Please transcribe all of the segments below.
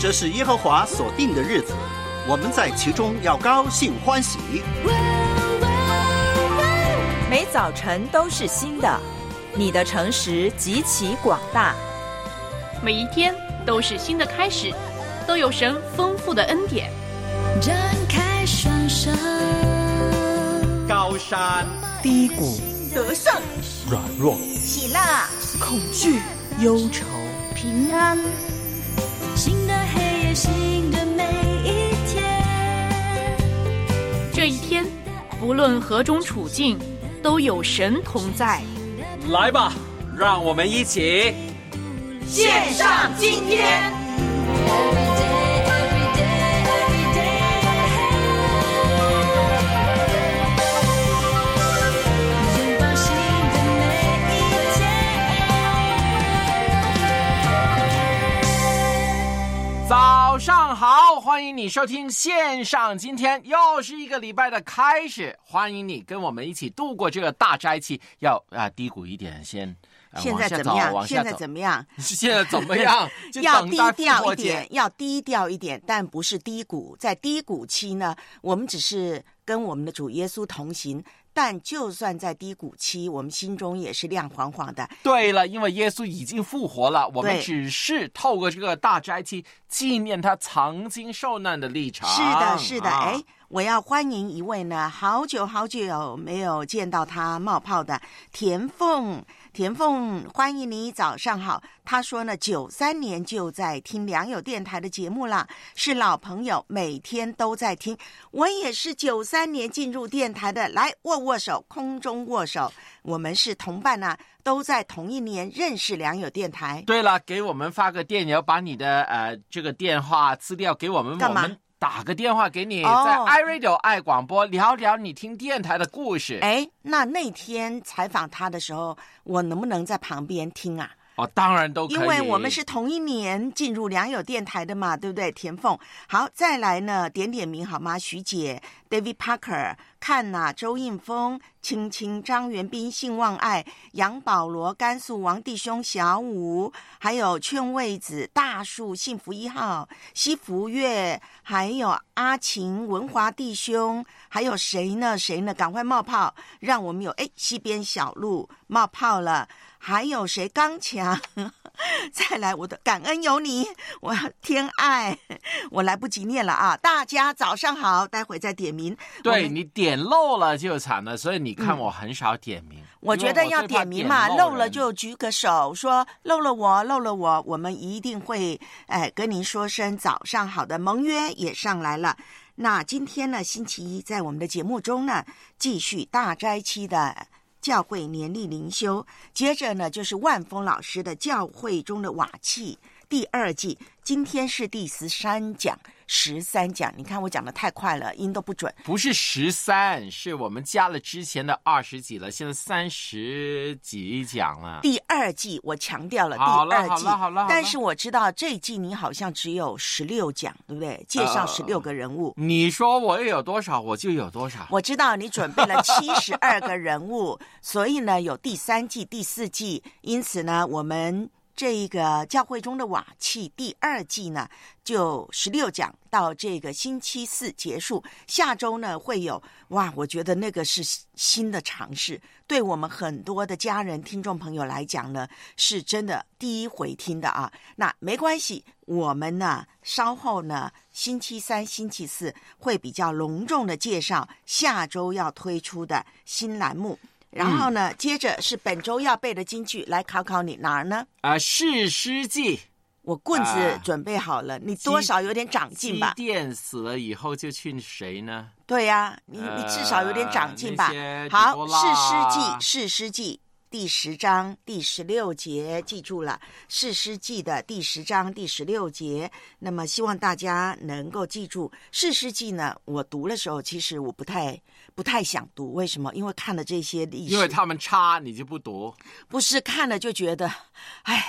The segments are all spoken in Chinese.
这是耶和华所定的日子，我们在其中要高兴欢喜。 每早晨都是新的，你的诚实极其广大。 每一天都是新的开始，都有神丰富的恩典。 展开双手， 高山低谷， 得胜软弱， 喜乐恐惧忧愁， 平安。 新的黑夜，新的每一天。 这一天，不论何种处境，都有神同在。 来吧，让我们一起献上今天。 早上好，欢迎你收听线上今天，又是一个礼拜的开始，欢迎你跟我们一起度过这个大斋期。要低谷一点先。 现在怎么样？现在怎么样？ 现在怎么样？ 要低调一点，要低调一点，但不是低谷。在低谷期呢，我们只是跟我们的主耶稣同行。但就算在低谷期，我们心中也是亮晃晃的。 对了，因为耶稣已经复活了，我们只是透过这个大斋期纪念他曾经受难的历程。 是的，是的。我要欢迎一位呢，好久没有见到他冒泡的田凤。田凤，欢迎你，早上好。他说呢，93年就在听良友电台的节目啦，是老朋友，每天都在听。我也是93年进入电台的，来握握手，空中握手。我们是同伴啊，都在同一年认识良友电台。 对了，给我们发个电邮，把你的这个电话资料给我们， 干嘛？ 我们打个电话给你，在 iRadio 爱广播聊聊你听电台的故事。 那天采访他的时候，我能不能在旁边听啊？ 当然都可以， 因为我们是同一年进入良友电台的嘛，对不对？田凤，好，再来呢，点名好吗？徐姐 ，David Parker， 看呐，周应峰、青青、张元斌、信望爱、杨保罗、甘肃王弟兄、小武，还有劝慰子、大树、幸福1号、西福月，还有阿晴、文华弟兄，还有谁呢？赶快冒泡，让我们有西边小路冒泡了。还有谁？刚强，再来，我的感恩有你，我要天爱，我来不及念了啊！大家早上好，待会再点名。 对，你点漏了就惨了，所以你看我很少点名。 我觉得要点名嘛，漏了就举个手，说漏了我，我们一定会跟您说声早上好的。盟约也上来了。那今天呢，星期一，在我们的节目中呢，继续大斋期的教会年历灵修，接着呢就是万峰老师的教会中的瓦器第2季，今天是第13讲。你看我讲的太快了，音都不准。 不是13，是我们加了之前的20几了，现在30几讲了。 第2季我强调了第2季， 好了。 但是我知道这一季你好像只有16讲，对不对？介绍16个人物。 你说我有多少，我就有多少。 我知道你准备了72个人物，所以呢有第3季、第4季，因此呢我们这个教会中的瓦器第2季呢，就16讲到这个星期4结束。下周呢会有我觉得那个是新的尝试，对我们很多的家人听众朋友来讲呢，是真的第一回听的啊。那没关系，我们呢稍后呢星期3、星期4会比较隆重的介绍下周要推出的新栏目。然后呢，接着是本周要背的金句，来考考你哪儿呢？ 士师记。 我棍子准备好了，你多少有点长进吧？ 基甸死了以后就去谁呢？ 对呀，你至少有点长进吧？好，士师记第10章第16节，记住了，士师记的第10章第16节。那么希望大家能够记住，士师记呢，我读的时候其实我不太想读，为什么？因为看了这些历史， 因为他们差，你就不读。 不是看了就觉得，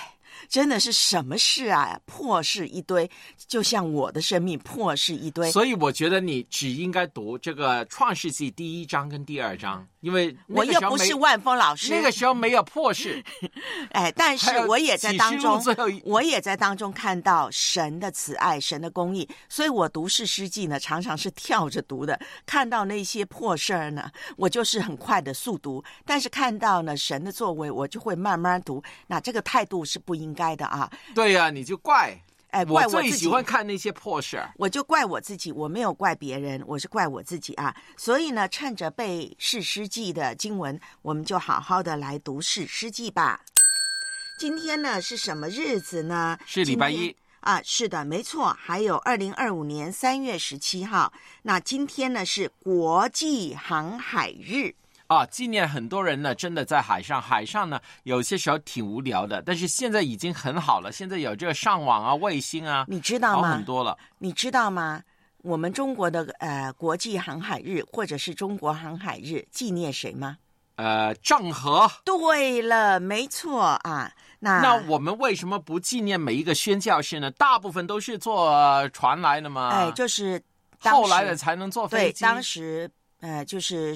真的是什么事啊，破事一堆，就像我的生命破事一堆。 所以我觉得你只应该读这个创世纪第1章跟第2章，因为那个时候我又不是万峰老师， 那个时候没有破事。 哎，但是我也在当中最后我也在当中看到神的慈爱，神的公义，所以我读士师记呢常常是跳着读的，看到那些破事儿呢我就是很快的速读，但是看到呢神的作为我就会慢慢读，那这个态度是不应该的啊。 对呀，你就怪怪我最喜欢看那些破事儿， 我就怪我自己，我没有怪别人，我是怪我自己啊。所以呢趁着背士师记的经文，我们就好好的来读士师记吧。今天呢是什么日子呢？ 是礼拜一啊，是的，没错。还有2025年3月17号，那今天呢是国际航海日啊。今年很多人呢真的在海上呢有些时候挺无聊的，但是现在已经很好了，现在有这个上网啊、卫星啊， 你知道吗？ 好很多了。 你知道吗？我们中国的国际航海日或者是中国航海日纪念谁吗？ 郑和。 对了，没错啊。那我们为什么不纪念每一个宣教士呢？大部分都是坐船来的嘛。 哎，就是后来的才能坐飞机。 对，当时就是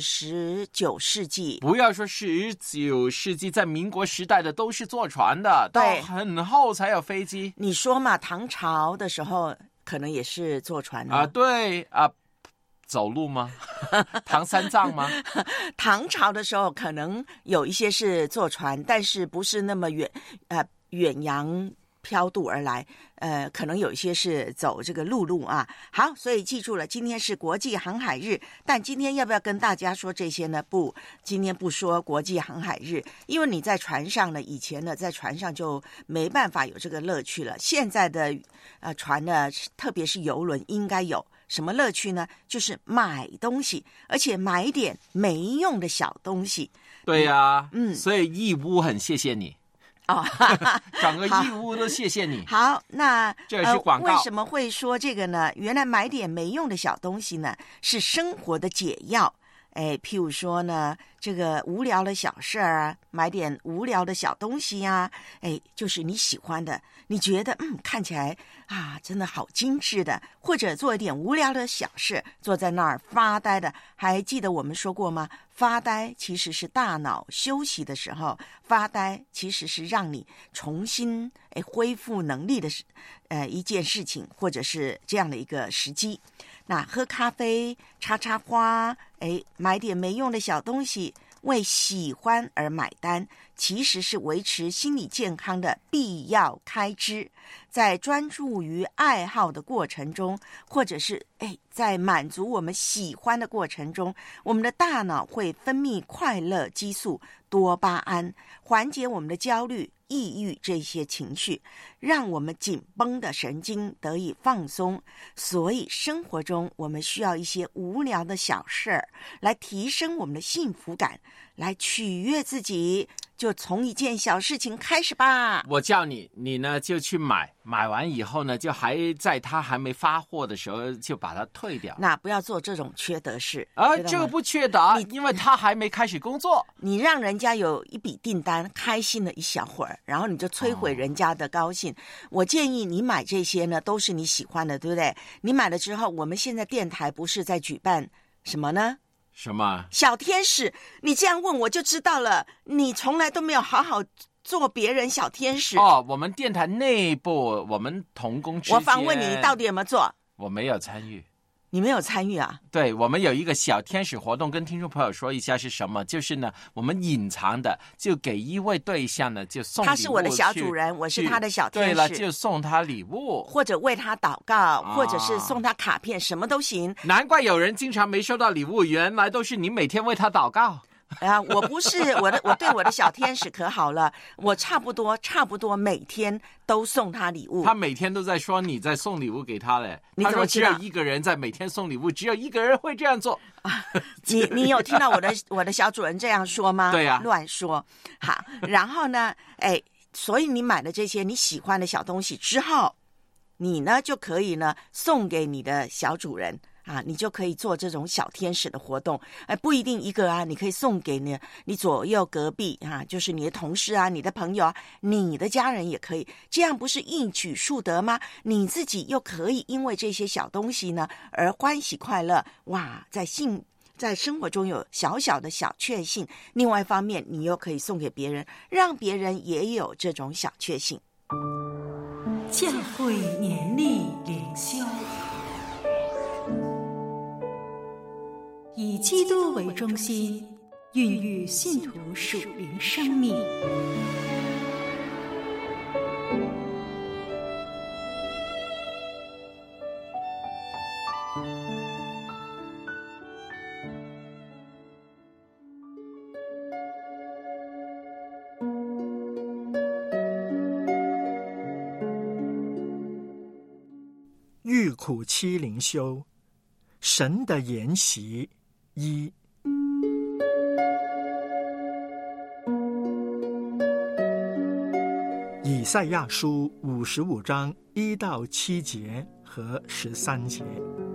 19世纪。 不要说19世纪，在民国时代的都是坐船的，到很后才有飞机。 你说嘛，唐朝的时候可能也是坐船的对啊。走路吗？唐三藏吗？ 唐朝的时候可能有一些是坐船，但是不是那么远洋飘渡而来，可能有一些是走这个陆路啊。好，所以记住了，今天是国际航海日，但今天要不要跟大家说这些呢？不，今天不说国际航海日，因为你在船上呢，以前呢在船上就没办法有这个乐趣了。现在的船呢，特别是邮轮，应该有什么乐趣呢？就是买东西，而且买点没用的小东西。 对呀，所以义乌很谢谢你。整个义乌都谢谢你。 好，那这是广告。 为什么会说这个呢？原来买点没用的小东西呢，是生活的解药。譬如说呢，这个无聊的小事儿，买点无聊的小东西呀，就是你喜欢的，你觉得看起来啊，真的好精致的，或者做一点无聊的小事，坐在那儿发呆的。还记得我们说过吗？发呆其实是大脑休息的时候，发呆其实是让你重新恢复能力的一件事情，或者是这样的一个时机。那喝咖啡、插插花，买点没用的小东西，为喜欢而买单，其实是维持心理健康的必要开支。在专注于爱好的过程中，或者是在满足我们喜欢的过程中，我们的大脑会分泌快乐激素多巴胺，缓解我们的焦虑、抑郁这些情绪，让我们紧绷的神经得以放松。所以生活中我们需要一些无聊的小事儿，来提升我们的幸福感，来取悦自己。就从一件小事情开始吧。我叫你呢就去买完以后呢，就还在他还没发货的时候就把它退掉。 那不要做这种缺德事这个不缺德，因为他还没开始工作。 你让人家有一笔订单开心了一小会儿，然后你就摧毁人家的高兴。我建议你买这些呢都是你喜欢的，对不对？你买了之后，我们现在电台不是在举办什么呢？ 什么小天使？你这样问我就知道了，你从来都没有好好做别人小天使。 我们电台内部我们同工之间， 我访问你到底有没有做？ 我没有参与。 你没有参与啊？ 对，我们有一个小天使活动，跟听众朋友说一下是什么。就是呢，我们隐藏的就给一位对象呢，就送礼物。 他是我的小主人，我是他的小天使。 对了，就送他礼物， 或者为他祷告，或者是送他卡片，什么都行。 难怪有人经常没收到礼物，原来都是你每天为他祷告。 我不是我对我的小天使可好了，我差不多每天都送他礼物。 他每天都在说你在送礼物给他嘞。 你怎么知道？ 他说只有一个人在每天送礼物，只有一个人会这样做。 你有听到我的小主人这样说吗？ 对呀， 乱说。好，然后呢，所以你买了这些你喜欢的小东西之后，你呢就可以呢送给你的小主人。 你就可以做这种小天使的活动，不一定一个你可以送给你左右隔壁就是你的同事你的朋友你的家人也可以，这样不是一举数得吗？你自己又可以因为这些小东西呢而欢喜快乐，哇，在生活中有小小的小确幸，另外一方面你又可以送给别人，让别人也有这种小确幸。 教会年历灵修，以基督为中心，孕育信徒属灵生命。 遇苦期灵修，神的筵席一。以赛亚书55章1到7节和13节。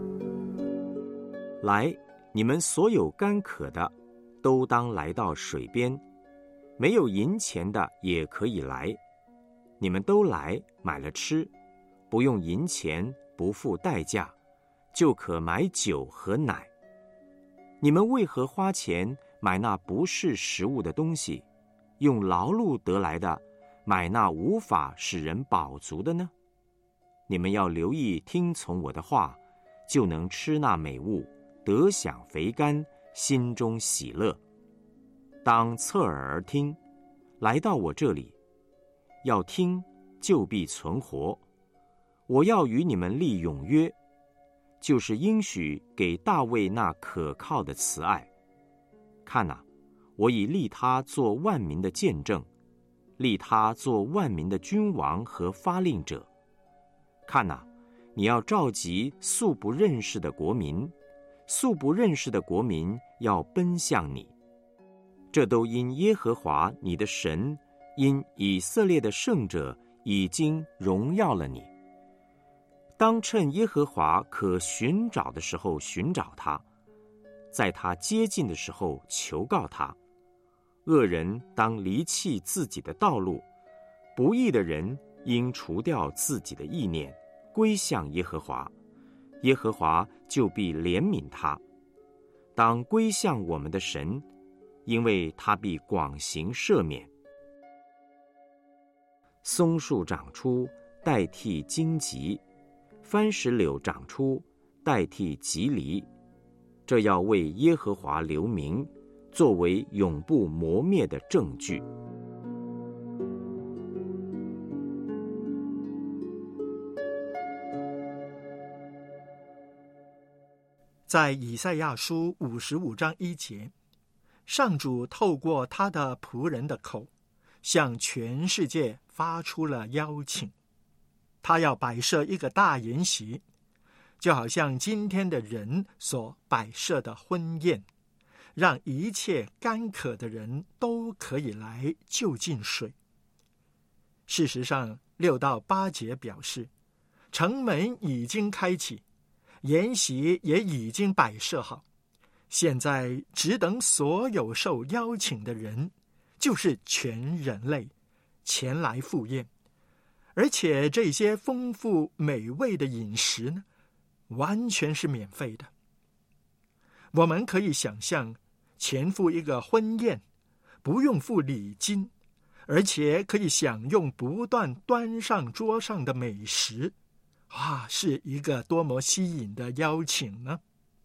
来，你们所有干渴的，都当来到水边，没有银钱的也可以来。你们都来，买了吃，不用银钱，不付代价，就可买酒和奶。你们为何花钱买那不是食物的东西，用劳碌得来的买那无法使人饱足的呢？你们要留意听从我的话，就能吃那美物，得享肥甘，心中喜乐。当侧耳而听，来到我这里，要听，就必存活。我要与你们立永约，就是应许给大卫那可靠的慈爱。看我已立他做万民的见证，立他做万民的君王和发令者。看你要召集素不认识的国民，素不认识的国民要奔向你。这都因耶和华你的神，因以色列的圣者已经荣耀了你。当趁耶和华可寻找的时候寻找他，在他接近的时候求告他。恶人当离弃自己的道路，不义的人应除掉自己的意念，归向耶和华，耶和华就必怜悯他。当归向我们的神，因为他必广行赦免。松树长出，代替荆棘；番石榴长出，代替棘藜。这要为耶和华留名，作为永不磨灭的证据。 在以赛亚书55章1节，上主透过他的仆人的口，向全世界发出了邀请。他要摆设一个大筵席，就好像今天的人所摆设的婚宴，让一切干渴的人都可以来就近水。事实上，6到8节表示，城门已经开启，筵席也已经摆设好，现在只等所有受邀请的人，就是全人类，前来赴宴。而且这些丰富美味的饮食呢，完全是免费的。我们可以想象，前赴一个婚宴，不用付礼金，而且可以享用不断端上桌上的美食，是一个多么吸引的邀请呢？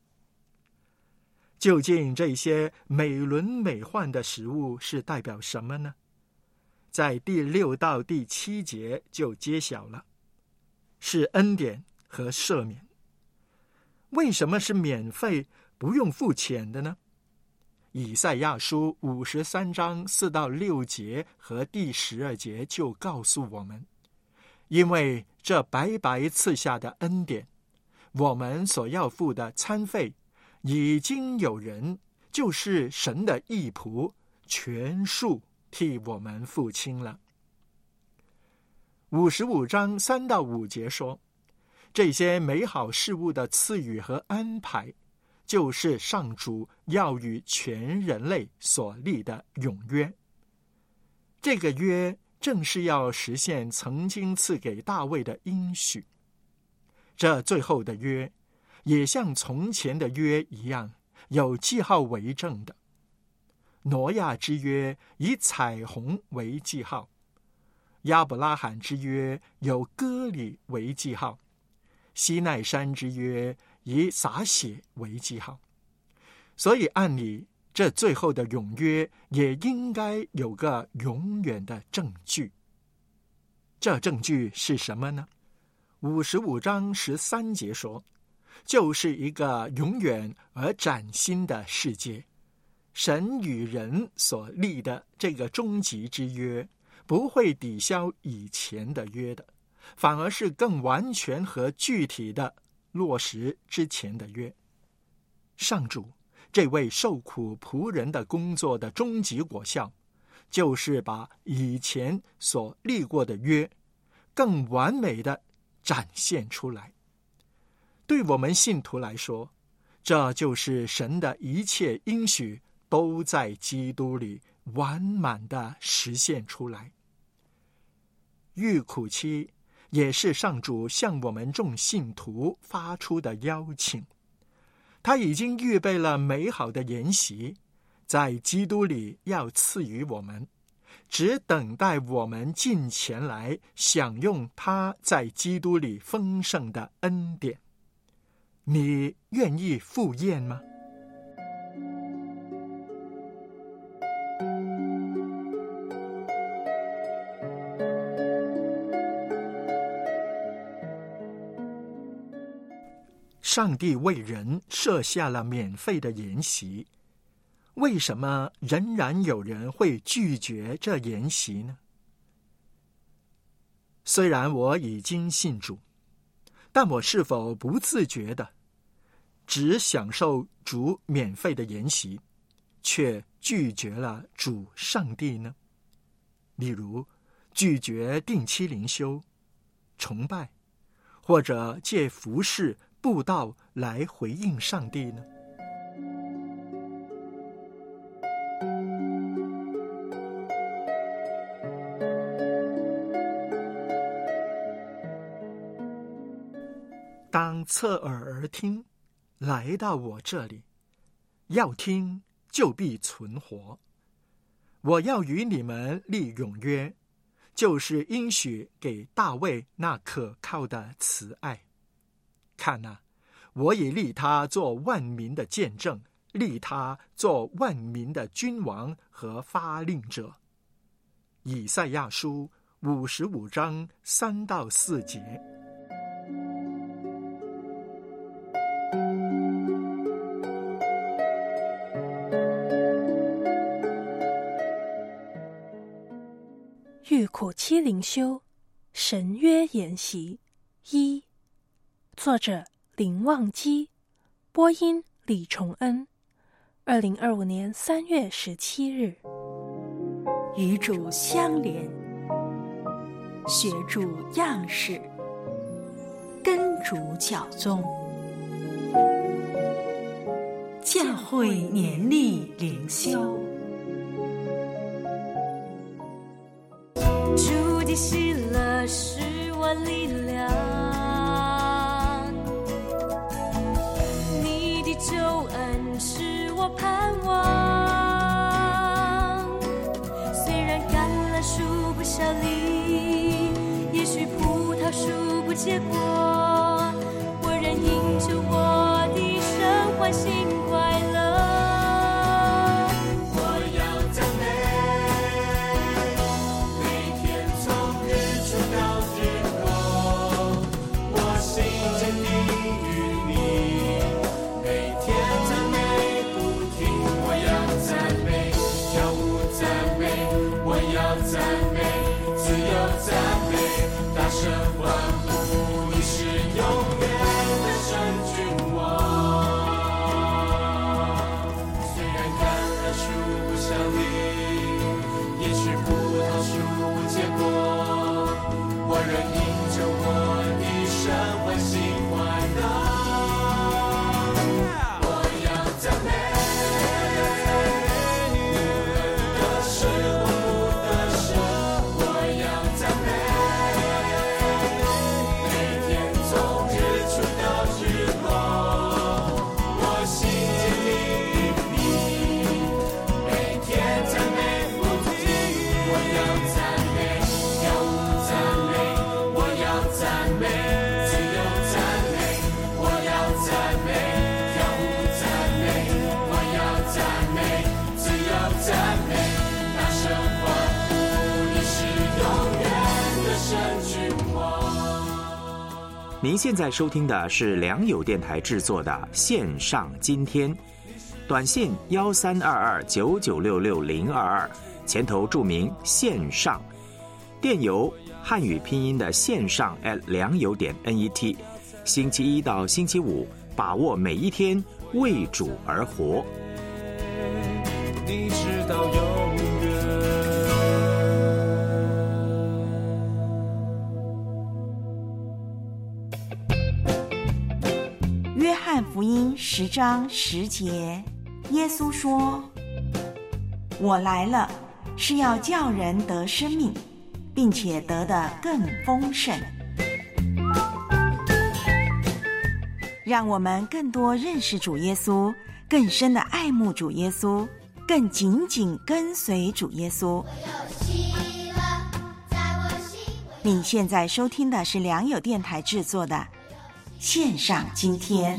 究竟这些美轮美奂的食物是代表什么呢？在第6到第7节就揭晓了，是恩典和赦免。为什么是免费不用付钱的呢？以赛亚书53章4到6节和第12节就告诉我们，因为这白白赐下的恩典，我们所要付的餐费，已经有人，就是神的义仆，全数替我们付清了。55章3到5节说， 这些美好事物的赐予和安排，就是上主要与全人类所立的永约。这个约正是要实现曾经赐给大卫的应许。这最后的约也像从前的约一样，有记号为证的。挪亚之约以彩虹为记号，亚伯拉罕之约有割礼为记号，西奈山之约以洒血为记号。所以按理，这最后的永约也应该有个永远的证据。这证据是什么呢？55章13节说，就是一个永远而崭新的世界。神与人所立的这个终极之约，不会抵消以前的约的，反而是更完全和具体的落实之前的约。上主这位受苦仆人的工作的终极果效，就是把以前所立过的约更完美的展现出来。对我们信徒来说，这就是神的一切应许都在基督里完满的实现出来。预苦期也是上主向我们众信徒发出的邀请，他已经预备了美好的筵席，在基督里要赐予我们，只等待我们进前来享用他在基督里丰盛的恩典。你愿意赴宴吗？上帝为人设下了免费的筵席，为什么仍然有人会拒绝这筵席呢？虽然我已经信主，但我是否不自觉的只享受主免费的筵席，却拒绝了主上帝呢？例如拒绝定期灵修、崇拜，或者借服事布道来回应上帝呢？当侧耳而听，来到我这里，要听就必存活。我要与你们立永约，就是应许给大卫那可靠的慈爱。看啊，我已立他做万民的见证，立他做万民的君王和发令者。以赛亚书55章3到4节。 预苦期灵修，神约筵席1，作者林旺基，播音李崇恩，2025年3月17日。 与主相连，学主样式，跟主脚踪，教会年历灵修。 主的喜乐是我力量，你的救恩是我盼望。虽然橄榄树不效力，也许葡萄树不结果，我仍因着我的神欢欣快乐。 您现在收听的是良友电台制作的线上今天，短信1322996622，前头注明线上，电邮汉语拼音的线上良友.net， 星期一到星期五，把握每一天，为主而活。 你知道永远。 约翰福音10章10节，耶稣说：“我来了，是要叫人得生命，并且得的更丰盛。”让我们更多认识主耶稣，更深的爱慕主耶稣，更紧紧跟随主耶稣。你现在收听的是良友电台制作的线上今天。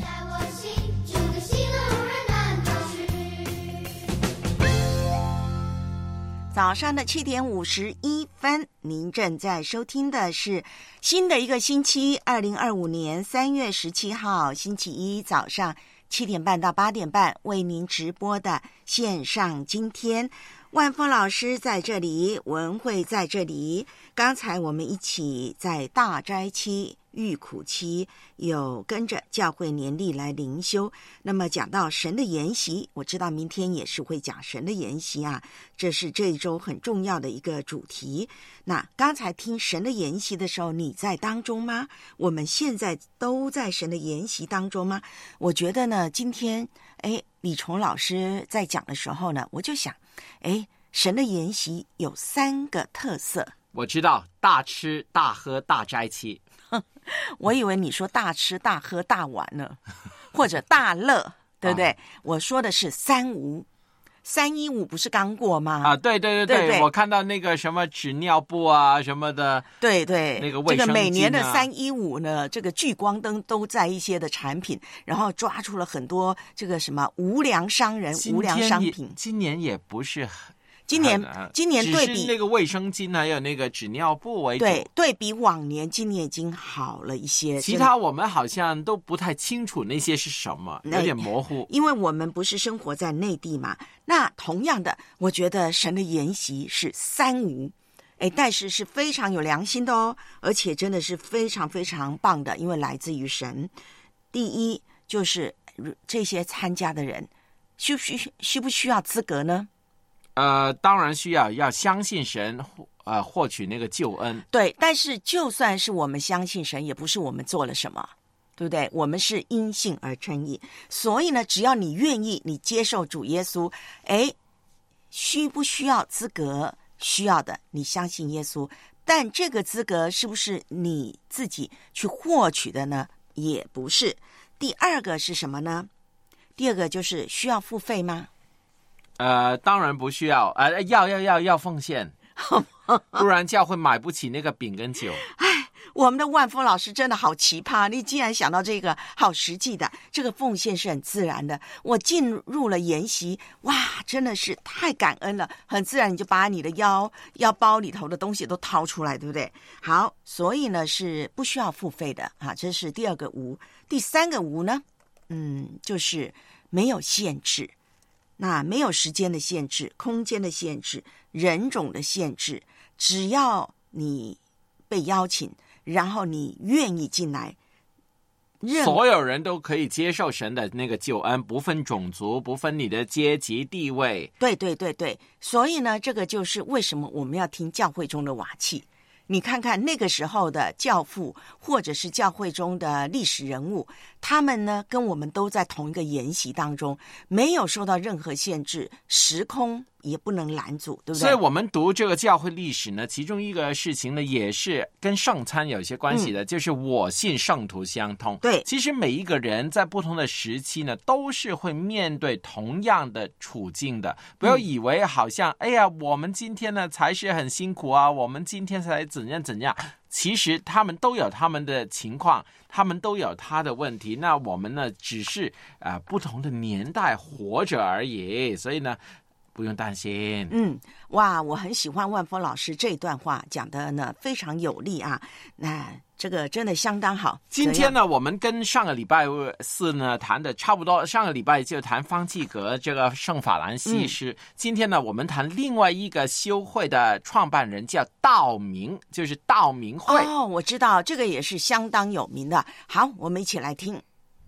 早上的7点51分，您正在收听的是新的一个星期，2025年3月17号星期一早上7点半到8点半为您直播的线上今天。万峰老师在这里，文慧在这里。刚才我们一起在大斋期、预苦期有跟着教会年历来灵修，那么讲到神的筵席，我知道明天也是会讲神的筵席啊，这是这一周很重要的一个主题。那刚才听神的筵席的时候，你在当中吗？我们现在都在神的筵席当中吗？我觉得呢，今天李崇老师在讲的时候呢，我就想神的筵席有3个特色。 我知道，大吃大喝大斋期。 我以为你说大吃大喝大玩呢，或者大乐，对不对？我说的是3无。315不是刚过吗？ 啊，对，我看到那个什么纸尿布啊什么的， 对， 那个卫生巾啊， 这个每年的315呢，这个聚光灯都在一些的产品，然后抓出了很多这个什么无良商人、无良商品。 今年也不是很。 今年对比只是那个卫生巾还有那个纸尿布为主， 对比往年，今年已经好了一些。 其他我们好像都不太清楚那些是什么，有点模糊。 因为我们不是生活在内地嘛。那同样的，我觉得神的筵席是3无，但是是非常有良心的哦，而且真的是非常非常棒的，因为来自于神。第一就是这些参加的人需不需要资格呢？ 当然需要相信神，获取那个救恩。 对，但是就算是我们相信神，也不是我们做了什么，对不对？我们是因信而称义，所以呢，只要你愿意，你接受主耶稣，需不需要资格？需要的，你相信耶稣。但这个资格是不是你自己去获取的呢？也不是。第二个是什么呢？第二个就是需要付费吗？ 当然不需要，要奉献，不然教会买不起那个饼跟酒。 我们的万峰老师真的好奇葩，你竟然想到这个好实际的，这个奉献是很自然的。我进入了筵席，哇，真的是太感恩了，很自然你就把你的腰包里头的东西都掏出来，对不对？好，所以呢是不需要付费的啊，这是第二个无。第三个无呢，就是没有限制。那没有时间的限制，空间的限制，人种的限制，只要你被邀请，然后你愿意进来， 所有人都可以接受神的那个救恩，不分种族，不分你的阶级地位。 对，所以呢，这个就是为什么我们要听教会中的瓦器。你看看那个时候的教父，或者是教会中的历史人物，他们呢跟我们都在同一个筵席当中，没有受到任何限制，时空也不能拦阻，对不对？ 所以我们读这个教会历史呢，其中一个事情呢，也是跟圣餐有一些关系的，就是我信圣徒相通。 对， 其实每一个人在不同的时期呢，都是会面对同样的处境的。不要以为好像，我们今天呢才是很辛苦啊，我们今天才怎样。其实他们都有他们的情况，他们都有他的问题。那我们呢，只是不同的年代活着而已。所以呢， 不用担心。 哇，我很喜欢万峰老师这段话讲的呢，非常有力啊。那这个真的相当好。 今天呢，我们跟上个礼拜四呢谈的差不多，上个礼拜就谈方济各这个圣法兰西斯。今天呢，我们谈另外一个修会的创办人，叫道明，就是道明会。 哦，我知道这个也是相当有名的。好，我们一起来听。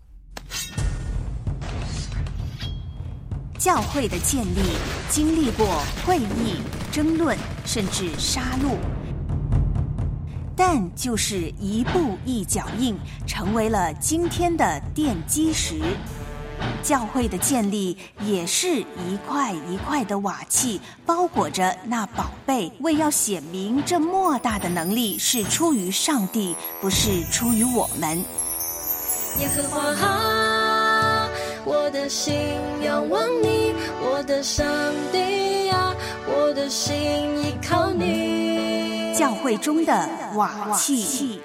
教会的建立经历过会议、争论，甚至杀戮，但就是一步一脚印，成为了今天的奠基石。教会的建立也是一块一块的瓦器，包裹着那宝贝，为要显明这莫大的能力是出于上帝，不是出于我们。 耶和华啊，我的心仰望你，我的上帝啊，我的心依靠你。 教会中的瓦器。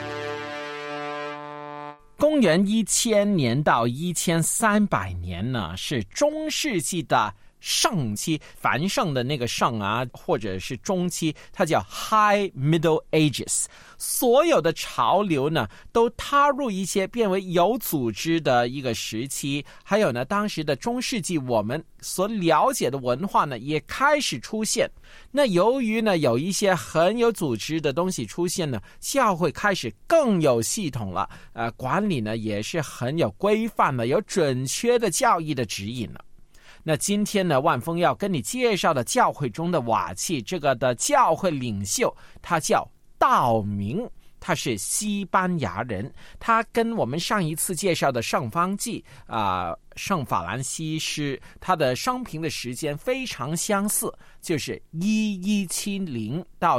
公元1000年到1300年呢，是中世纪的盛期，繁盛的那个盛啊，或者是中期，它叫 High Middle Ages。所有的潮流呢，都踏入一些变为有组织的一个时期。还有呢，当时的中世纪我们所了解的文化呢，也开始出现。那由于呢，有一些很有组织的东西出现呢，教会开始更有系统了，管理呢也是很有规范的，有准确的教义的指引了。那今天呢，万峰要跟你介绍的教会中的瓦器，这个的教会领袖，他叫道明，他是西班牙人，他跟我们上一次介绍的圣方济圣法兰西斯，他的生平的时间非常相似，就是1170到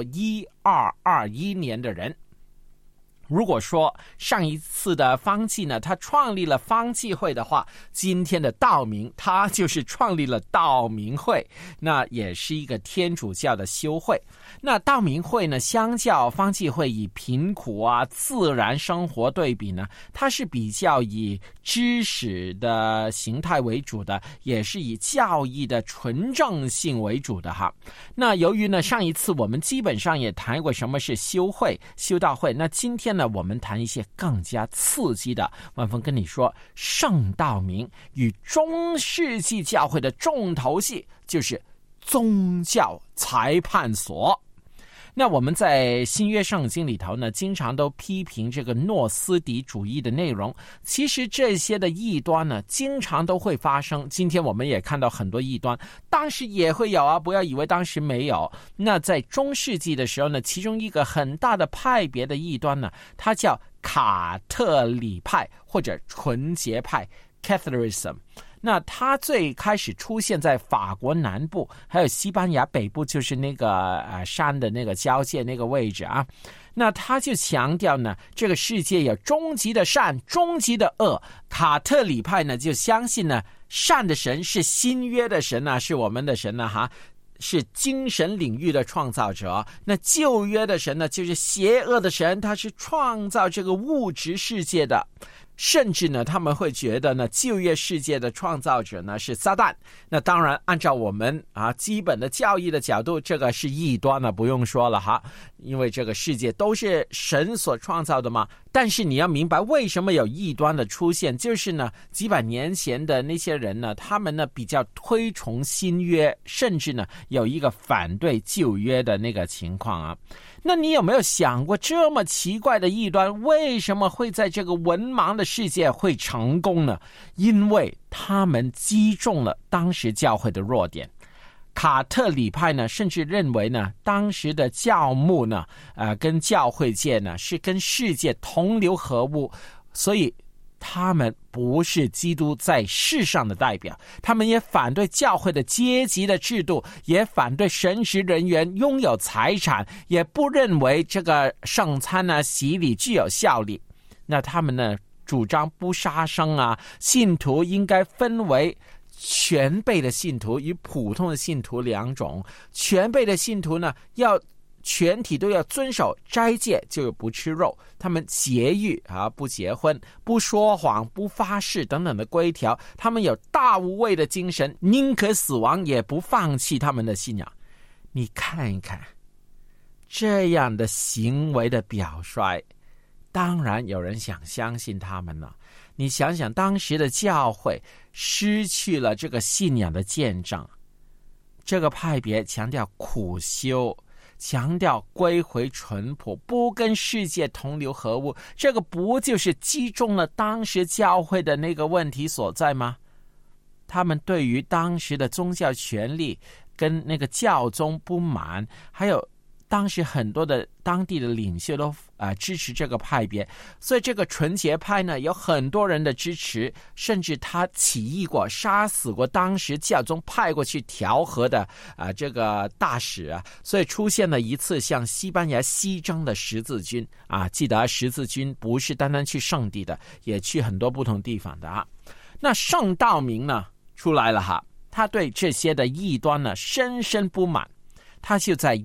1221年的人。如果说上一次的方济呢，他创立了方济会的话，今天的道明他就是创立了道明会，那也是一个天主教的修会。那道明会呢，相较方济会以贫苦自然生活对比呢，它是比较以知识的形态为主的，也是以教义的纯正性为主的哈。那由于呢，上一次我们基本上也谈过什么是修会、修道会，那今天呢，我们谈一些更加刺激的。万峰跟你说，圣道明与中世纪教会的重头戏就是宗教裁判所。那我们在新约圣经里头呢，经常都批评这个诺斯底主义的内容。其实这些的异端呢，经常都会发生。今天我们也看到很多异端，当时也会有啊，不要以为当时没有。那在中世纪的时候呢，其中一个很大的派别的异端呢，它叫卡特里派或者纯洁派 Catholicism。那它最开始出现在法国南部，还有西班牙北部，就是那个山的那个交界那个位置啊。那他就强调呢，这个世界有终极的善，终极的恶。卡特里派呢就相信呢，善的神是新约的神啊，是我们的神啊哈。是精神领域的创造者，那旧约的神呢，就是邪恶的神，他是创造这个物质世界的。甚至呢，他们会觉得呢，旧约世界的创造者呢是撒旦。那当然，按照我们基本的教义的角度，这个是异端了，不用说了哈，因为这个世界都是神所创造的嘛。但是你要明白，为什么有异端的出现，就是呢，几百年前的那些人呢，他们呢比较推崇新约，甚至呢有一个反对旧约的那个情况啊。那你有没有想过，这么奇怪的异端为什么会在这个文盲的世界会成功呢？因为他们击中了当时教会的弱点。卡特里派呢，甚至认为呢，当时的教牧呢，跟教会界呢是跟世界同流合污，所以他们不是基督在世上的代表，他们也反对教会的阶级的制度，也反对神职人员拥有财产，也不认为这个圣餐洗礼具有效力。那他们呢，主张不杀生信徒应该分为全备的信徒与普通的信徒两种。全备的信徒呢，要全体都要遵守斋戒，就不吃肉，他们节欲不结婚，不说谎，不发誓等等的规条，他们有大无畏的精神，宁可死亡也不放弃他们的信仰。你看一看这样的行为的表率，当然有人想相信他们了。你想想当时的教会失去了这个信仰的见证，这个派别强调苦修，强调归回淳朴，不跟世界同流合污，这个不就是击中了当时教会的那个问题所在吗？他们对于当时的宗教权力跟那个教宗不满，还有当时很多的当地的领袖都支持这个派别，所以这个纯洁派呢有很多人的支持，甚至他起义过，杀死过当时教宗派过去调和的这个大使所以出现了一次像西班牙西征的十字军记得十字军不是单单去圣地的，也去很多不同地方的那圣道明呢出来了他对这些的异端呢深深不满。他就在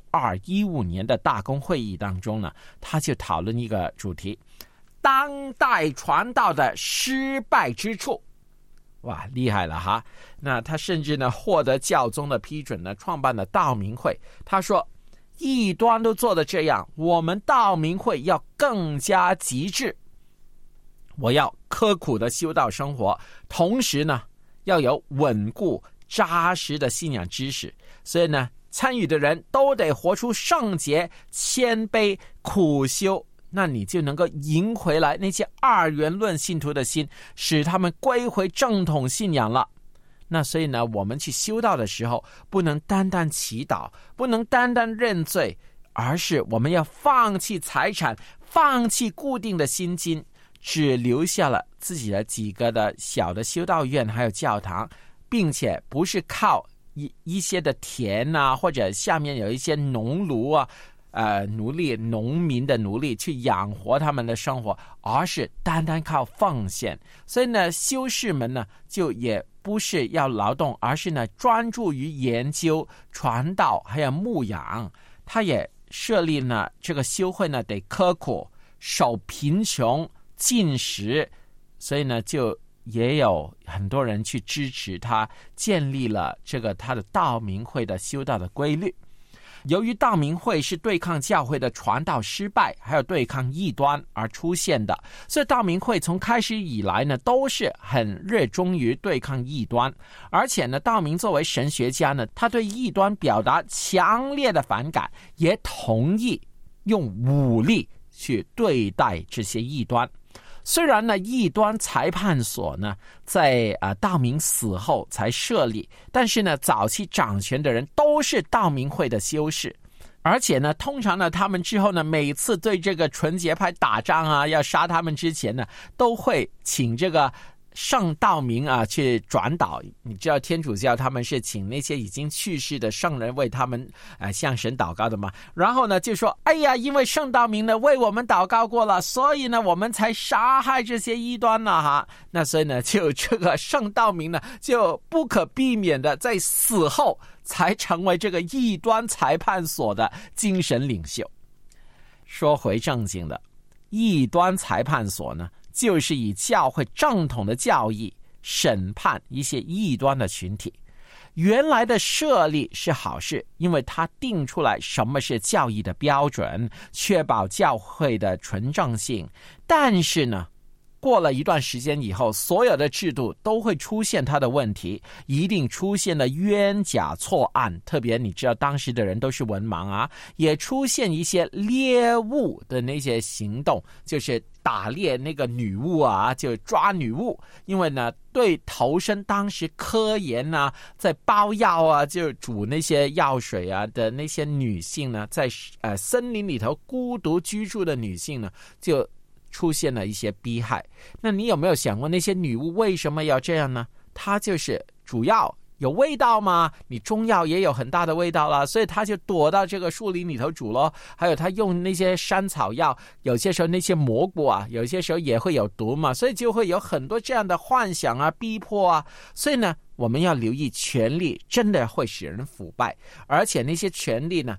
1215年的大公会议当中呢，他就讨论一个主题，当代传道的失败之处。哇，厉害了那他甚至呢获得教宗的批准呢，创办了道明会。他说异端都做得这样，我们道明会要更加极致，我要刻苦的修道生活，同时呢要有稳固扎实的信仰知识，所以呢参与的人都得活出圣洁、谦卑、苦修，那你就能够赢回来那些二元论信徒的心，使他们归回正统信仰了。那所以呢，我们去修道的时候，不能单单祈祷，不能单单认罪，而是我们要放弃财产，放弃固定的薪金，只留下了自己的几个的小的修道院还有教堂，并且不是靠一些的田或者下面有一些农奴奴隶、农民的奴隶去养活他们的生活，而是单单靠奉献。所以呢，修士们呢就也不是要劳动，而是呢专注于研究、传道还有牧养。他也设立呢这个修会呢得刻苦，守贫穷、禁食，所以呢就也有很多人去支持他，建立了这个他的道明会的修道的规律。由于道明会是对抗教会的传道失败，还有对抗异端而出现的，所以道明会从开始以来呢，都是很热衷于对抗异端。而且呢，道明作为神学家呢，他对异端表达强烈的反感，也同意用武力去对待这些异端。虽然呢，异端裁判所呢在道明死后才设立，但是呢，早期掌权的人都是道明会的修士，而且呢，通常呢，他们之后呢，每次对这个纯洁派打仗要杀他们之前呢，都会请这个圣道明去转导。你知道天主教他们是请那些已经去世的圣人为他们向神祷告的吗？然后呢就说，哎呀，因为圣道明呢为我们祷告过了，所以呢我们才杀害这些异端了那所以呢就这个圣道明呢就不可避免的在死后才成为这个异端裁判所的精神领袖。说回正经的，异端裁判所呢就是以教会正统的教义审判一些异端的群体。原来的设立是好事，因为它定出来什么是教义的标准，确保教会的纯正性。但是呢，过了一段时间以后，所有的制度都会出现它的问题，一定出现了冤假错案。特别你知道当时的人都是文盲也出现一些猎物的那些行动，就是打猎那个女巫就抓女巫。因为呢，对投身当时科研在包药就煮那些药水的那些女性呢，在森林里头孤独居住的女性呢，就出现了一些逼害。那你有没有想过那些女巫为什么要这样呢？她就是主要有味道吗？你中药也有很大的味道了，所以她就躲到这个树林里头煮咯。还有她用那些山草药，有些时候那些蘑菇有些时候也会有毒嘛，所以就会有很多这样的幻想逼迫所以呢，我们要留意权力真的会使人腐败，而且那些权力呢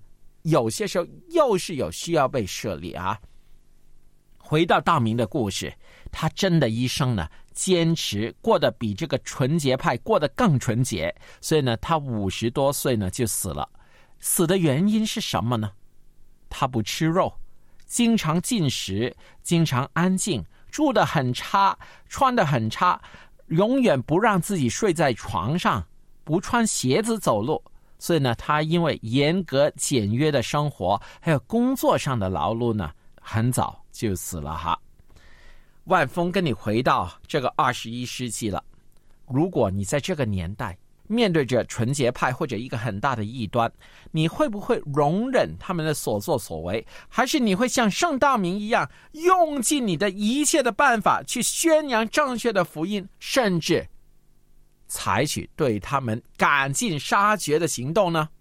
有些时候又是有需要被设立啊。回到道明的故事，他真的一生呢坚持过得比这个纯洁派过得更纯洁，所以呢他50多岁呢就死了。死的原因是什么呢？他不吃肉，经常禁食，经常安静，住得很差，穿得很差，永远不让自己睡在床上，不穿鞋子走路。所以呢他因为严格简约的生活还有工作上的劳碌呢，很早就死了哈。万峰跟你回到这个21世纪了，如果你在这个年代面对着纯洁派或者一个很大的异端，你会不会容忍他们的所作所为，还是你会像圣道明一样用尽你的一切的办法去宣扬正确的福音，甚至采取对他们赶尽杀绝的行动呢？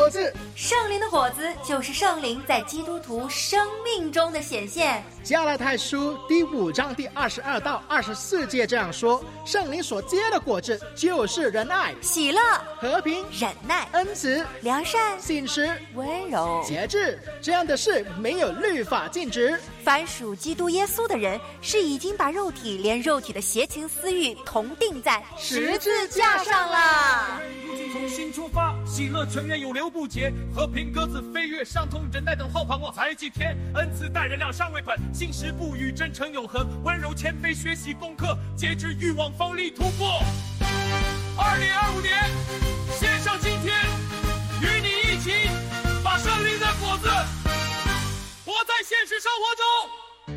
果子。 圣灵的果子就是圣灵在基督徒生命中的显现。 加拉太书第5章第22到24节这样说：圣灵所结的果子就是仁爱、 喜乐、 和平、 忍耐、 恩慈、 良善、 信实、 温柔、 节制，这样的事没有律法禁止。 凡属基督耶稣的人，是已经把肉体连肉体的邪情私欲同定在十字架上了。 从心出发，喜乐全源永流不竭，和平鸽子飞跃，伤痛忍耐等候盼望才祭天，恩慈待人两善为本，信实不渝，真诚永恒，温柔谦卑学习功课，节制欲望锋利突破。2025年献上今天，与你一起把圣灵的果子活在现实生活中。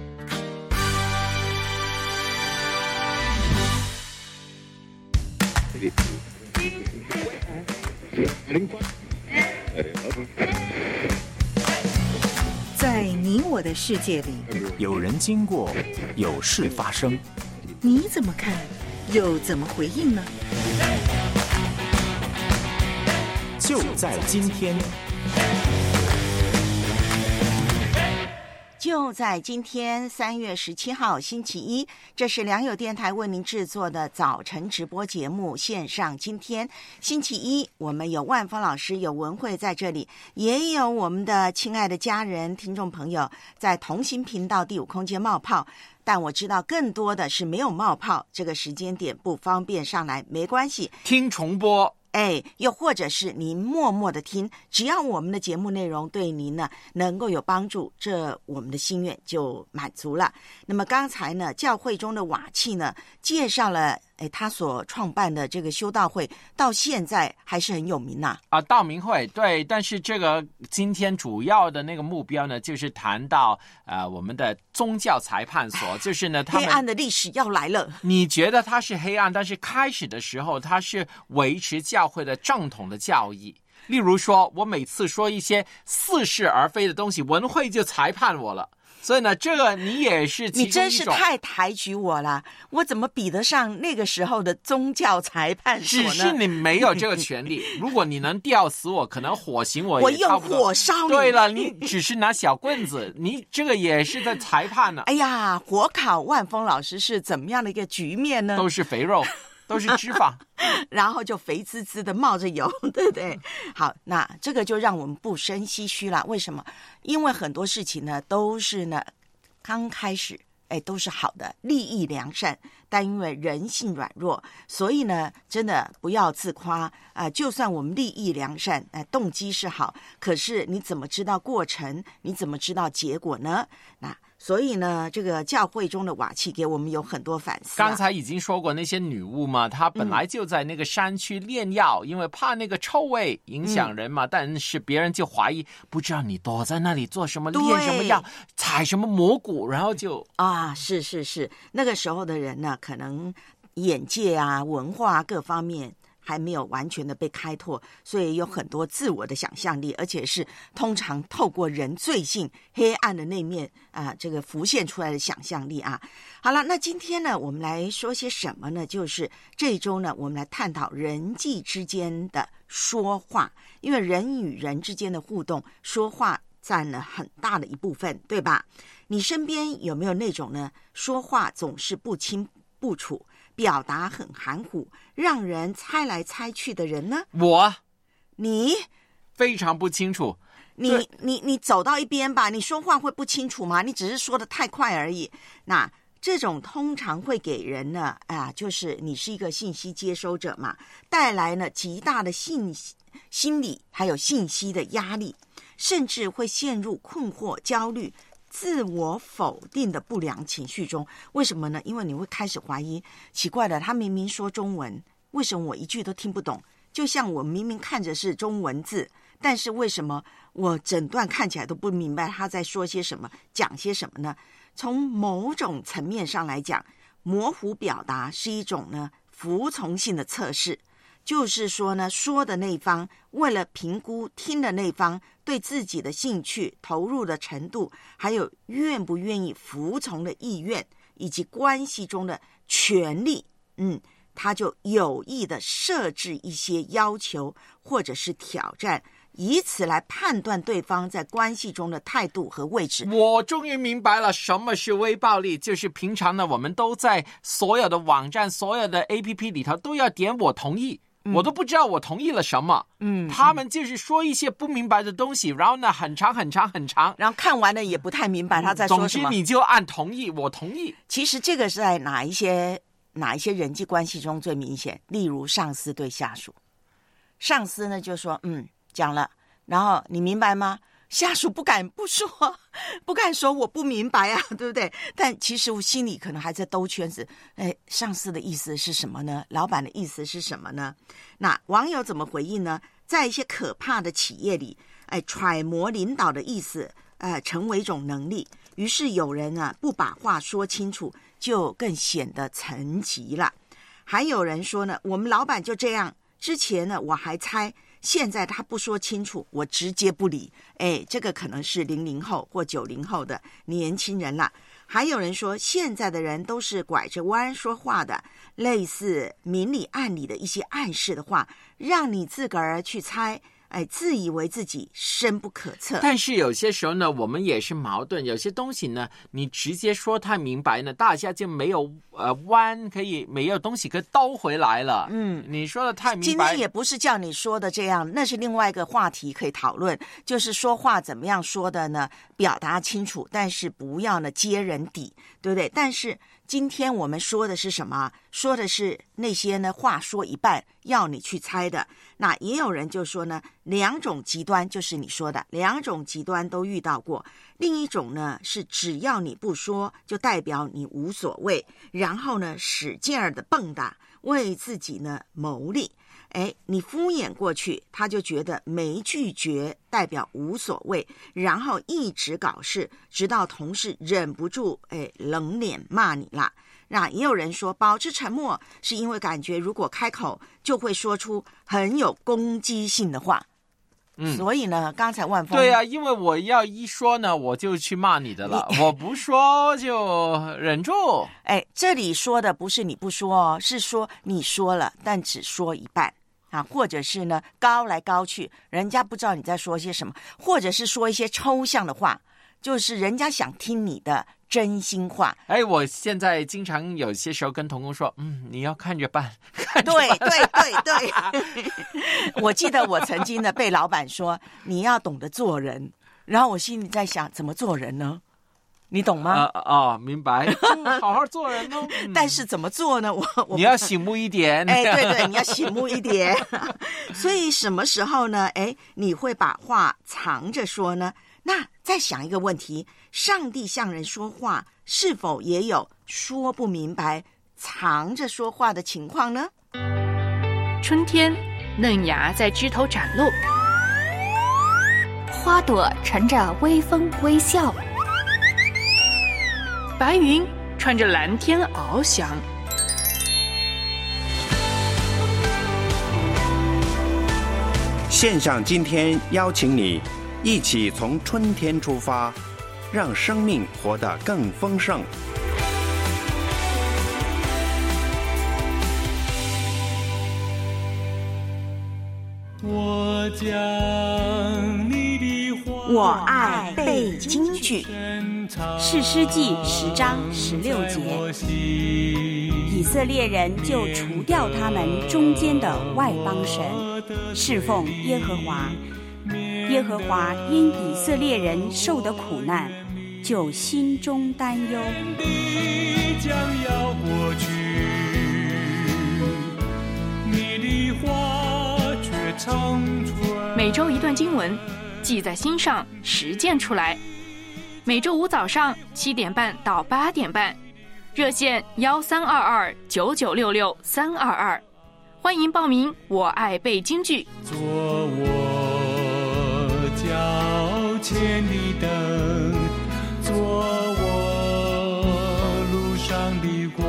在你我的世界里， 有人经过，有事发生， 你怎么看，又怎么回应呢？ 就在今天。 就在今天3月17号星期一，这是良友电台为您制作的早晨直播节目线上今天星期一，我们有万峰老师，有文慧在这里，也有我们的亲爱的家人听众朋友在同行频道第5空间冒泡，但我知道更多的是没有冒泡，这个时间点不方便上来没关系， 听重播。 又或者是您默默的听，只要我们的节目内容对您呢能够有帮助，这我们的心愿就满足了。那么刚才呢，教会中的瓦器呢介绍了他所创办的这个修道会，到现在还是很有名呐。 道明会，对，但是这个今天主要的那个目标呢，就是谈到我们的宗教裁判所，就是呢，他们黑暗的历史要来了。 你觉得它是黑暗，但是开始的时候，它是维持教会的正统的教义。例如说，我每次说一些似是而非的东西，文会就裁判我了。所以呢，这个你也是其中一种。 你真是太抬举我了，我怎么比得上那个时候的宗教裁判所呢？ 只是你没有这个权利。如果你能吊死我，可能火刑我也差不多。 我用火烧你。 对了，你只是拿小棍子，你这个也是在裁判呢。 哎呀，火烤万峰老师是怎么样的一个局面呢？ 都是肥肉。都是脂肪， 然后就肥滋滋的冒着油，对不对？好，那这个就让我们不生唏嘘了。为什么？因为很多事情呢，都是呢刚开始都是好的，利益良善，但因为人性软弱，所以呢，真的不要自夸就算我们利益良善，动机是好，可是你怎么知道过程？你怎么知道结果呢？那所以呢，这个教会中的瓦器给我们有很多反思。 刚才已经说过，那些女巫嘛，她本来就在那个山区炼药，因为怕那个臭味影响人嘛。但是别人就怀疑，不知道你躲在那里做什么，炼什么药，采什么蘑菇，然后就是那个时候的人呢，可能眼界啊、文化啊各方面还没有完全的被开拓，所以有很多自我的想象力，而且是通常透过人罪性黑暗的那面这个浮现出来的想象力啊。好了，那今天呢，我们来说些什么呢？就是这一周呢，我们来探讨人际之间的说话，因为人与人之间的互动，说话占了很大的一部分，对吧？你身边有没有那种呢，说话总是不清不楚，表达很含糊，让人猜来猜去的人呢？你非常不清楚。 你走到一边吧，你说话会不清楚吗？你只是说得太快而已。那这种通常会给人呢就是你是一个信息接收者嘛，带来呢极大的心理还有信息的压力，甚至会陷入困惑、焦虑、自我否定的不良情绪中。为什么呢？因为你会开始怀疑，奇怪了，他明明说中文，为什么我一句都听不懂？就像我明明看着是中文字，但是为什么我整段看起来都不明白他在说些什么，讲些什么呢？从某种层面上来讲，模糊表达是一种呢服从性的测试，就是说呢，说的那方为了评估听的那方对自己的兴趣、投入的程度，还有愿不愿意服从的意愿，以及关系中的权利，他就有意的设置一些要求或者是挑战， 以此来判断对方在关系中的态度和位置。 我终于明白了什么是微暴力，就是平常呢，我们都在所有的网站、所有的 APP 里头都要点我同意。我都不知道我同意了什么。他们就是说一些不明白的东西，然后呢很长， 然后看完了也不太明白他在说什么。 总之你就按同意，我同意。 其实这个是在哪一些人际关系中最明显？例如上司对下属，上司呢就说讲了，然后你明白吗？下属不敢说我不明白啊，对不对？但其实我心里可能还在兜圈子，上司的意思是什么呢？老板的意思是什么呢？那网友怎么回应呢？在一些可怕的企业里，揣摩领导的意思，成为一种能力。于是有人呢不把话说清楚，就更显得层级了。还有人说呢，我们老板就这样，之前呢我还猜，现在他不说清楚，我直接不理。这个可能是00后或90后的年轻人了。还有人说，现在的人都是拐着弯说话的，类似明里暗里的一些暗示的话，让你自个儿去猜，自以为自己深不可测。 但是有些时候呢，我们也是矛盾，有些东西呢，你直接说太明白呢，大家就没有没有东西可以兜回来了。你说的太明白。 今天也不是叫你说的这样，那是另外一个话题可以讨论，就是说话怎么样说的呢？表达清楚，但是不要呢揭人底，对不对？但是今天我们说的是什么？说的是那些呢话说一半要你去猜的。那也有人就说呢，两种极端，就是你说的两种极端都遇到过。另一种呢是只要你不说，就代表你无所谓，然后呢使劲儿的蹦跶，为自己呢谋利。你敷衍过去，他就觉得没拒绝代表无所谓，然后一直搞事，直到同事忍不住冷脸骂你啦。那也有人说，保持沉默是因为感觉如果开口就会说出很有攻击性的话。所以呢，刚才万峰对啊，因为我要一说呢，我就去骂你的了，我不说就忍住。 这里说的不是你不说哦，是说你说了，但只说一半啊，或者是呢高来高去，人家不知道你在说些什么，或者是说一些抽象的话，就是人家想听你的真心话。 我现在经常有些时候跟同工说，你要看着办。 对，我记得我曾经的被老板说，你要懂得做人，然后我心里在想，怎么做人呢？你懂吗？ 明白，就好好做人哦。 但是怎么做呢？ 你要醒目一点。 对，你要醒目一点。所以什么时候呢？你会把话藏着说呢？那再想一个问题，上帝向人说话，是否也有说不明白、藏着说话的情况呢？ 春天，嫩芽在枝头展露， 花朵乘着微风微笑， 白云穿着蓝天翱翔。 线上今天邀请你一起从春天出发，让生命活得更丰盛。 我爱背京剧，士师记10章16节，以色列人就除掉他们中间的外邦神，侍奉耶和华。耶和华因以色列人受的苦难，就心中担忧。 将要过去，你的话却长存。 每周一段经文，记在心上，实践出来。每周五早上7点半到8点半，热线13229966-322，欢迎报名。我爱背京剧。 做我脚前的灯，做我路上的光。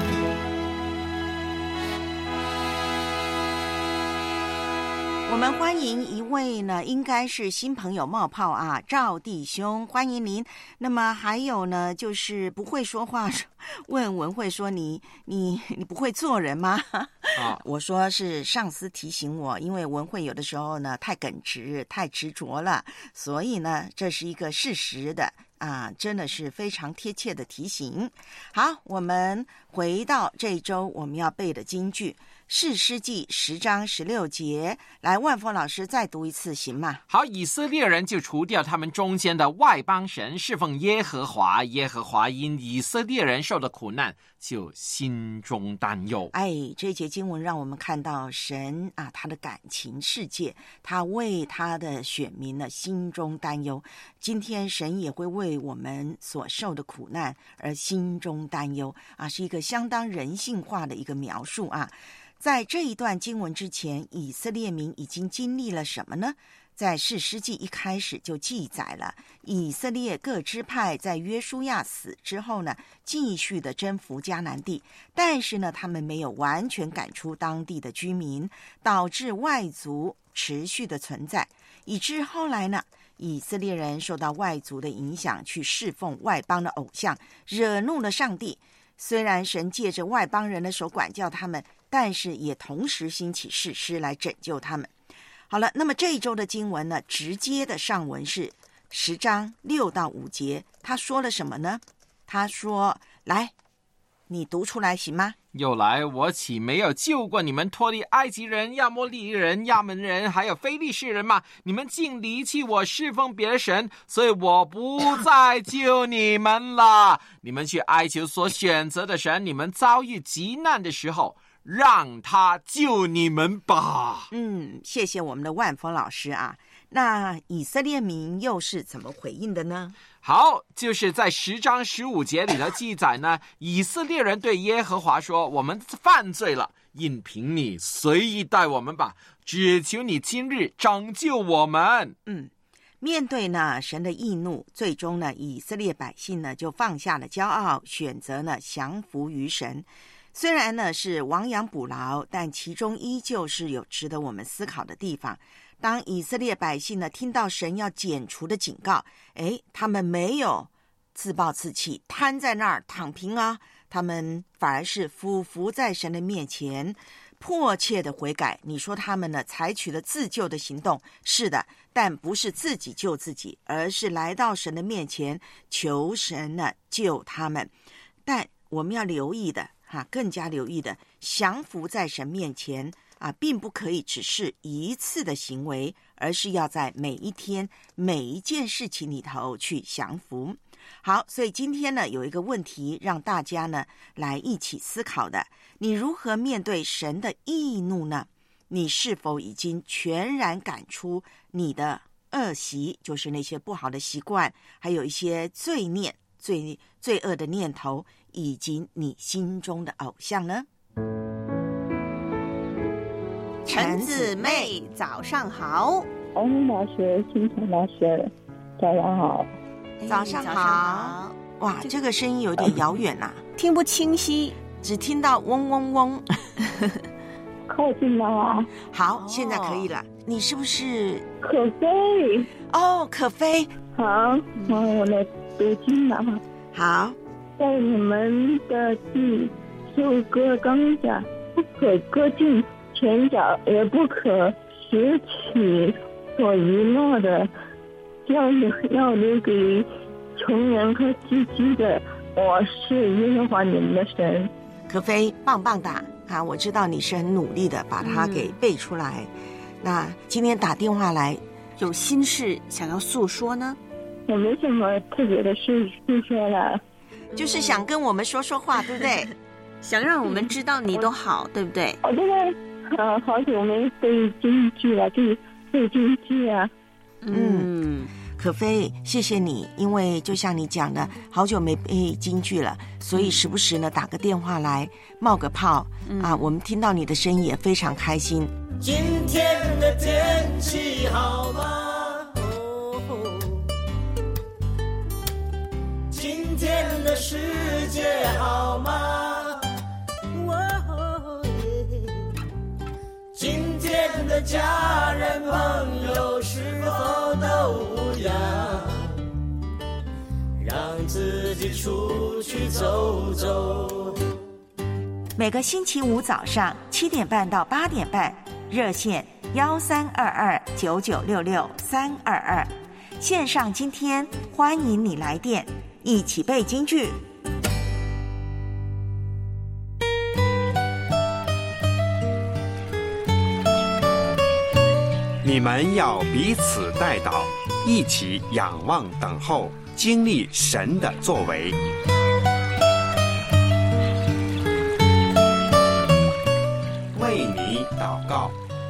我们欢迎一位呢，应该是新朋友冒泡啊，赵弟兄，欢迎您。那么还有呢，就是不会说话，问文慧说你不会做人吗？我说是上司提醒我，因为文慧有的时候呢太耿直、太执着了，所以呢这是一个事实的啊，真的是非常贴切的提醒。好，我们回到这一周我们要背的金句。士师记10章16节，来，万峰老师再读一次行吗？ 好，以色列人就除掉他们中间的外邦神，侍奉耶和华。耶和华因以色列人受的苦难，就心中担忧。 这节经文让我们看到神啊，他的感情世界，他为他的选民呢心中担忧。今天神也会为我们所受的苦难而心中担忧啊，是一个相当人性化的一个描述啊。在这一段经文之前，以色列民已经经历了什么呢？在士师记一开始就记载了以色列各支派在约书亚死之后呢，继续的征服迦南地，但是呢，他们没有完全赶出当地的居民，导致外族持续的存在，以致后来呢，以色列人受到外族的影响，去侍奉外邦的偶像，惹怒了上帝。虽然神借着外邦人的手管教他们，但是也同时兴起士师来拯救他们。好了，那么这一周的经文呢，直接的上文是10章6到5节，他说了什么呢？他说，来，你读出来行吗？ 又来，我岂没有救过你们脱离埃及人、亚摩利人、亚门人还有非利士人吗？你们竟离弃我，侍奉别的神，所以我不再救你们了。你们去哀求所选择的神，你们遭遇急难的时候，让他救你们吧。 谢谢我们的万峰老师啊。那以色列民又是怎么回应的呢？ 好，就是在10章15节里头记载呢，以色列人对耶和华说，我们犯罪了，应凭你随意待我们吧，只求你今日拯救我们。 面对呢神的义怒，最终呢以色列百姓呢就放下了骄傲，选择呢降服于神。虽然呢是亡羊补牢，但其中依旧是有值得我们思考的地方。当以色列百姓呢听到神要剪除的警告，他们没有自暴自弃，瘫在那儿躺平啊，他们反而是俯伏在神的面前，迫切的悔改。你说他们呢采取了自救的行动，是的，但不是自己救自己，而是来到神的面前，求神呢救他们。但我们要留意的更加留意的，降服在神面前并不可以只是一次的行为，而是要在每一天每一件事情里头去降服。好，所以今天呢有一个问题让大家呢来一起思考的，你如何面对神的义怒呢？你是否已经全然赶出你的恶习，就是那些不好的习惯，还有一些罪念、罪恶的念头，以及你心中的偶像呢？ 陈姊妹早上好。 老师，清晨老师早上好。 早上好。哇，这个声音有点遥远听不清晰， 只听到嗡嗡嗡。 靠近了啊。 好，现在可以了。你是不是可飞？ 可飞。 好，我来读经了。 好， 在你们的地收割庄稼，不可割尽前脚，也不可拾起所遗落的，要留给穷人和寄居的。我是耶和华你们的神。 可飞，棒棒的我知道你是很努力的把它给背出来。那今天打电话来， 有心事想要诉说呢？ 我没什么特别的事诉说了， 就是想跟我们说说话，对不对？ 想让我们知道你都好，对不对？ 我这个好久没背京剧了，背京剧啊。 可飞，谢谢你，因为就像你讲的，好久没背京剧了，所以时不时呢打个电话来冒个泡我们听到你的声音也非常开心。 今天的天气好吗？今天的世界好吗？今天的家人朋友无恙，让自己出去走走。 每个星期五早上7点半到8点半，热线132299666322，线上今天欢迎你来电，一起背京剧。 你们要彼此代祷，一起仰望等候，经历神的作为。为你祷告。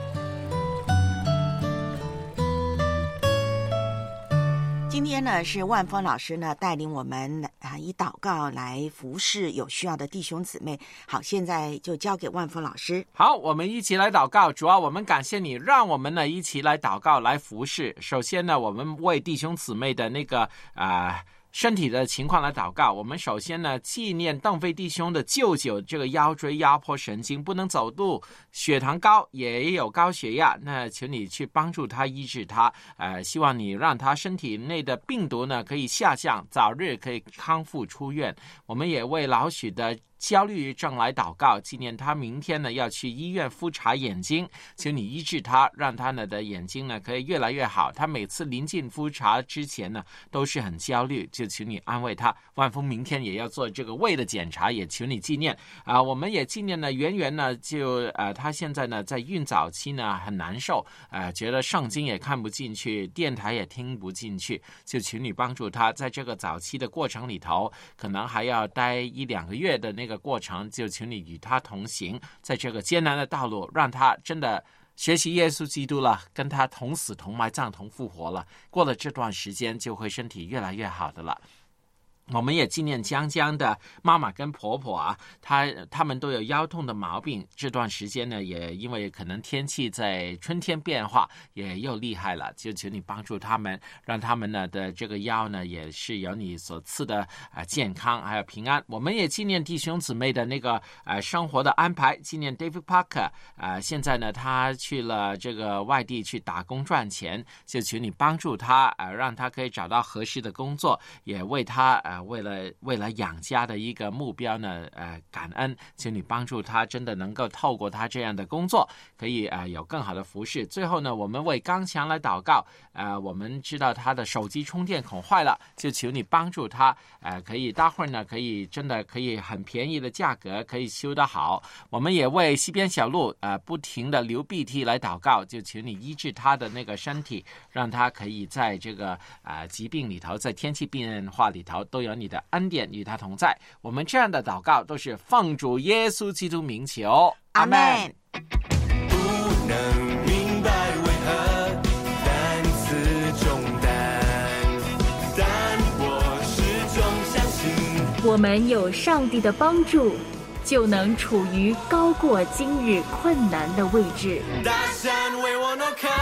今天呢，是万峰老师呢带领我们以祷告来服侍有需要的弟兄姊妹。好，现在就交给万峰老师。 好，我们一起来祷告。主啊，我们感谢你，让我们呢一起来祷告，来服侍。首先呢，我们为弟兄姊妹的那个身体的情况来祷告。我们首先呢，纪念邓飞弟兄的舅舅这个腰椎压迫神经，不能走路，血糖高，也有高血压。那求你去帮助他，医治他。希望你让他身体内的病毒呢可以下降，早日可以康复出院。我们也为老许的焦虑症来祷告，纪念他明天呢要去医院复查眼睛，求你医治他，让他呢的眼睛呢可以越来越好。他每次临近复查之前呢都是很焦虑，就求你安慰他。万峰明天也要做这个胃的检查，也求你纪念我们也纪念呢圆圆呢，就他现在呢在孕早期呢很难受，觉得圣经也看不进去，电台也听不进去，就求你帮助他，在这个早期的过程里头，可能还要待1-2个月的那个过程，就求你与他同行，在这个艰难的道路，让他真的学习耶稣基督了，跟他同死同埋葬同复活了，过了这段时间就会身体越来越好的了。我们也纪念江江的妈妈跟婆婆他们都有腰痛的毛病，这段时间呢也因为可能天气在春天变化也又厉害了，就求你帮助他们，让他们呢的这个腰呢也是有你所赐的健康还有平安。我们也纪念弟兄姊妹的那个生活的安排，纪念 David Parker 现在呢他去了这个外地去打工赚钱，就求你帮助他让他可以找到合适的工作，也为他为了养家的一个目标呢感恩，请你帮助他真的能够透过他这样的工作可以有更好的服侍。最后呢，我们为刚强来祷告，我们知道他的手机充电孔坏了，就求你帮助他可以待会儿呢可以真的可以很便宜的价格可以修得好。我们也为西边小路不停的流鼻涕来祷告，就求你医治他的那个身体，让他可以在这个疾病里头，在天气变化里头都有你的恩典与他同在。我们这样的祷告都是奉主耶稣基督名求，阿们。 不能明白为何担此重担，但我始终相信， 我们有上帝的帮助，就能处于高过今日困难的位置。 大山为我挪开，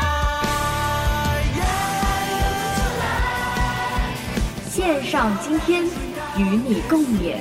线上今天与你共勉。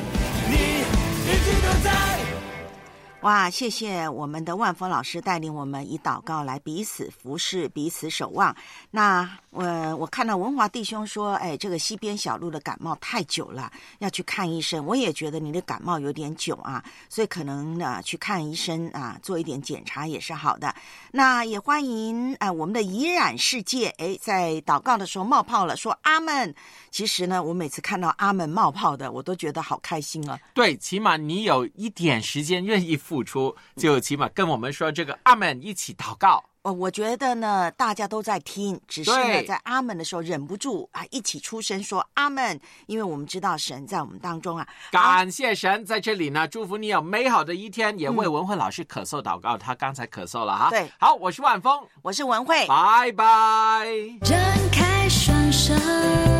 哇，谢谢我们的万峰老师带领我们以祷告来彼此服侍，彼此守望。那我看到文华弟兄说，这个西边小路的感冒太久了，要去看医生。我也觉得你的感冒有点久所以可能去看医生做一点检查也是好的。那也欢迎我们的怡染世界在祷告的时候冒泡了，说阿们。其实呢，我每次看到阿们冒泡的，我都觉得好开心啊。 对，起码你有一点时间愿意付出，就起码跟我们说这个阿们一起祷告。 我觉得呢，大家都在听，只是呢，在阿们的时候忍不住一起出声说阿们，因为我们知道神在我们当中感谢神，在这里呢，祝福你有美好的一天，也为文慧老师咳嗽祷告，他刚才咳嗽了对， 好，我是万峰， 我是文慧， 拜拜。 张开双手。